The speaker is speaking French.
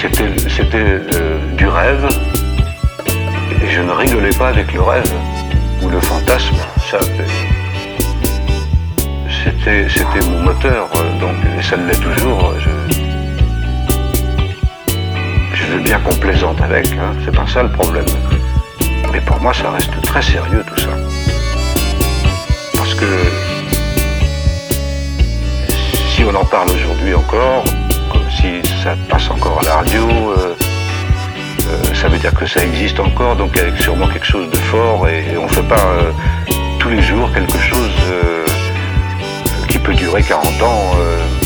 C'était du rêve, et je ne rigolais pas avec le rêve ou le fantasme. Ça, c'était mon moteur, donc, et ça l'est toujours. Je veux bien qu'on plaisante avec, hein, c'est pas ça le problème. Mais pour moi, ça reste très sérieux tout ça. Parce que si on en parle aujourd'hui encore, comme si ça passe encore à la radio, ça veut dire que ça existe encore, donc avec sûrement quelque chose de fort, et on fait pas tous les jours quelque chose qui peut durer 40 ans.